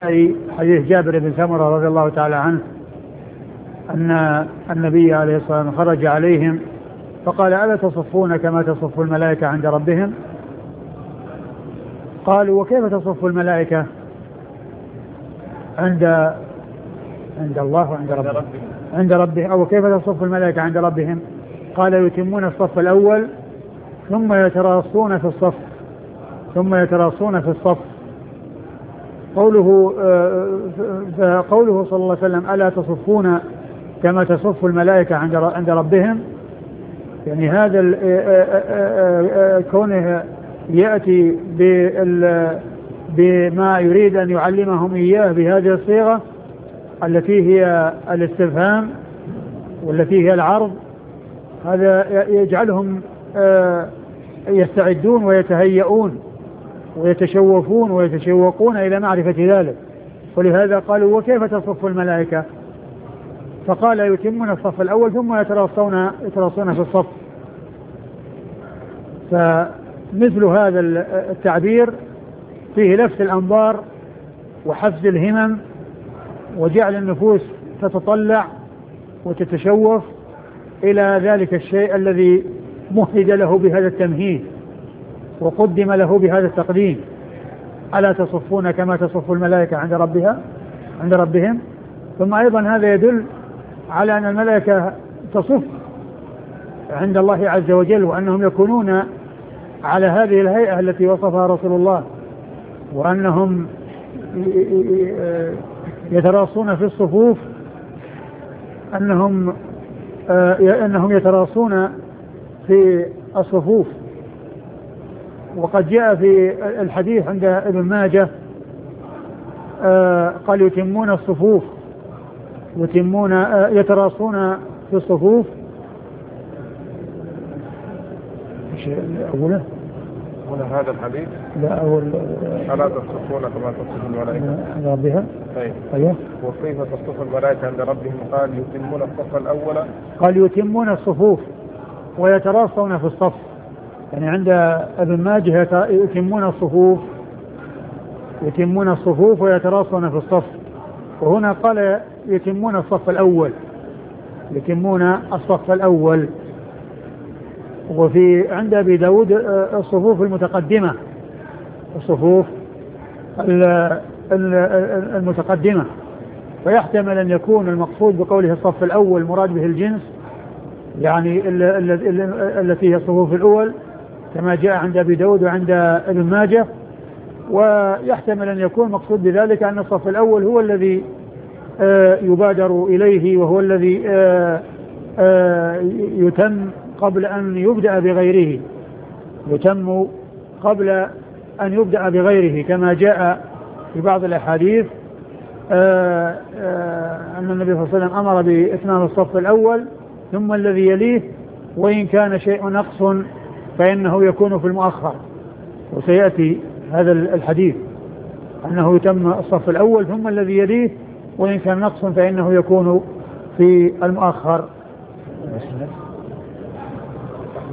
حديث جابر بن سمرة رضي الله تعالى عنه أن النبي عليه الصلاة والسلام خرج عليهم فقال: ألا تصفون كما تصف الملائكة عند ربهم؟ قالوا: وكيف تصف الملائكة عند الله وعند ربهم؟ عند ربهم، أو كيف تصف الملائكة عند ربهم؟ قال: يتمون الصف الأول ثم يتراصون في الصف قوله صلى الله عليه وسلم: ألا تصفون كما تصف الملائكة عند ربهم، يعني هذا كونه يأتي بما يريد أن يعلمهم إياه بهذه الصيغة التي هي الاستفهام والتي هي العرض، هذا يجعلهم يستعدون ويتهيئون ويتشوفون ويتشوقون إلى معرفة ذلك. ولهذا قالوا: وكيف تصف الملائكة؟ فقال: يتمون الصف الأول ثم يتراصون في الصف. فمثل هذا التعبير فيه لفت الأنظار وحفز الهمم وجعل النفوس تتطلع وتتشوف إلى ذلك الشيء الذي مهد له بهذا التمهيد وقدم له بهذا التقديم: ألا تصفون كما تصف الملائكة عند ربهم. ثم أيضا هذا يدل على أن الملائكة تصف عند الله عز وجل، وأنهم يكونون على هذه الهيئة التي وصفها رسول الله، وأنهم يتراصون في الصفوف، أنهم يتراصون في الصفوف. وقد جاء في الحديث عند ابن ماجه قال: يتمون الصفوف يتراصون في الصفوف. أوله هذا الحديث لا أول: ألا تصفون كما تصف الملائكة عند ربها. أيوه. وكيف تصف الملائكة عند ربهم؟ قال: يتمون الصف الأول. قال: يتمون الصفوف ويتراصون في الصف، يعني عند ابن ماجه يتمون الصفوف ويتراصون في الصف، وهنا قال: يتمون الصف الأول. وفي عند أبي داود الصفوف المتقدمة، فيحتمل أن يكون المقصود بقوله الصف الأول مراد به الجنس، يعني التي هي الصفوف الأول كما جاء عند أبي داود وعند ابن ماجه. ويحتمل أن يكون مقصود بذلك أن الصف الأول هو الذي يبادر إليه، وهو الذي يتم قبل أن يبدأ بغيره، كما جاء في بعض الأحاديث أن النبي صلى الله عليه وسلم أمر بإتمام الصف الأول ثم الذي يليه، وإن كان شيء نقص فإنه يكون في المؤخر. وسيأتي هذا الحديث أنه يتم الصف الأول ثم الذي يليه، وإن كان نقص فإنه يكون في المؤخر.